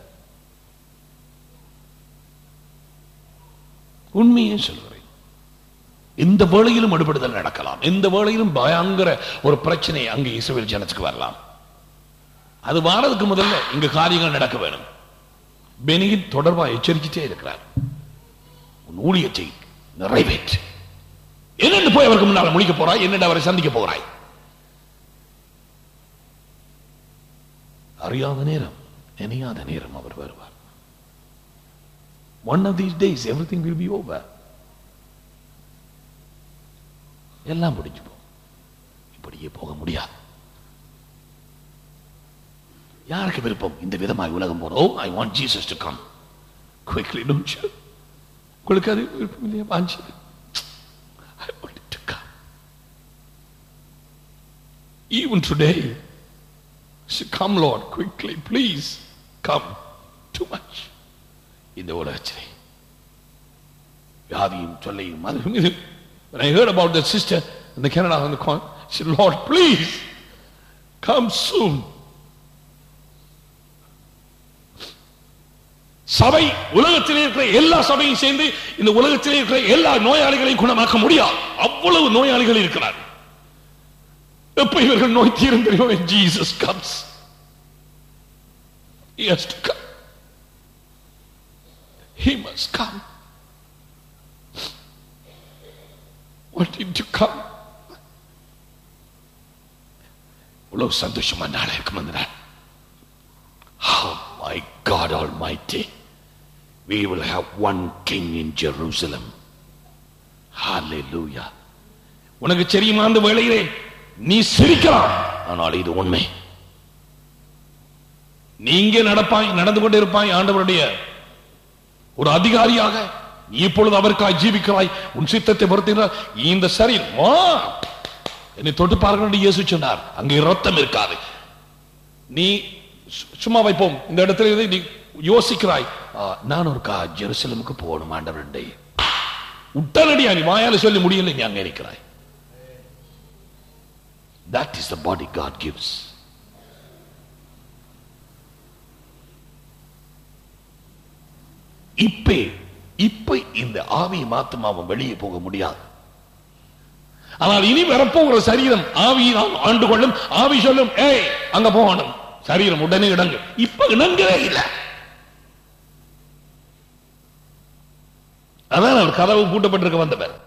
உண்மையே சொல்கிறேன், இந்த வேளையிலும் அடுபடுதல் நடக்கலாம், இந்த வேளையிலும் பயங்கர ஒரு பிரச்சனை அங்கே இஸ்ரவேல் ஜனத்துக்கு வரலாம். அது வாரதுக்கு முதல்ல இங்க காரியங்கள் நடக்க வேணும். பெனியின் தொடர்பாக எச்சரிச்சுட்டே இருக்கிறார், உன் ஊழியத்தை நிறைவேற்று. என்னென்னு போய் அவருக்கு முன்னால் முடிக்க போறாய், என்னென்னு அவரை சந்திக்க போகிறாய். அறியாத நேரம், நினையாத நேரம் அவர் வருவார். One of these days everything will be over. எல்லாம் முடிஞ்சு போகும். இப்படியே போக முடியாது. யாருக்கு விருப்பம் இந்த விதமாய் உலகம் போறோம்? Oh, I want Jesus to come quickly, don't you? உங்களுக்கு அது விருப்பம் இல்லையா? வாஞ்சி, I want it to come. Even today, say, come Lord, quickly, please come. Too much. இந்த உலகத்திலே வியாதியும் சொல்லையும் அதுவும் இது. When I heard about that sister in the Canada on the corner, she said, Lord, please come soon. சபை, உலகத்திலே இருக்கிற எல்லா சபையும் சேர்ந்து இந்த உலகத்திலே இருக்கிற எல்லா நோயாளிகளையும் குணமாக்க முடியாது. அவ்வளவு நோயாளிகள் இருக்கிறார். எப்ப இவர்கள் நோய் தீரும் தெரியும்? When Jesus comes, he has to come. He must come. Want him to come. உலக சந்தோஷமா நாளை இருக்கும் அந்த நாள். Oh my God Almighty, we will have one king in Jerusalem. Hallelujah. உனக்கு தெரியுமா, அந்த வேளையிலே நீ சிரிக்கலாம், ஆனால் இது உண்மை. நீங்க நடந்து கொண்டு இருப்பாய் ஆண்டவருடைய ஒரு அதிகாரியாக. நீ இப்பொழுது அவருக்காய் ஜீவிக்கிறாய், உன் சித்தத்தை பொறுத்தினார். இந்த சரீரம் என்னை தொட்டு பாருங்கள் இயேசு சொன்னார், அங்கே ரத்தம் இருக்காது. நீ சும்மா வைப்போம் இந்த இடத்துல நீ யோசிக்கிறாய், நான் ஒரு ஜெருசலேமுக்கு போகணும் ஆண்டவரே. உடனடியா நீ வாயால சொல்லி முடியல, நீ அங்கே இருக்கிறாய். That is the body God gives. இப்ப இந்த ஆவி ஆத்துமாவும் வெளியே போக முடியாது. ஆனால் இனி வரப்போகிற சரீரம் ஆவியினால் ஆண்டு கொள்ளும். ஆவி சொல்லும், ஏய் அங்க போகணும், சரீரம் உடனே இடங்கு. இப்ப இணங்கவே இல்லை. அதான் அவர் கதவு பூட்டப்பட்டிருக்க வந்தவர்.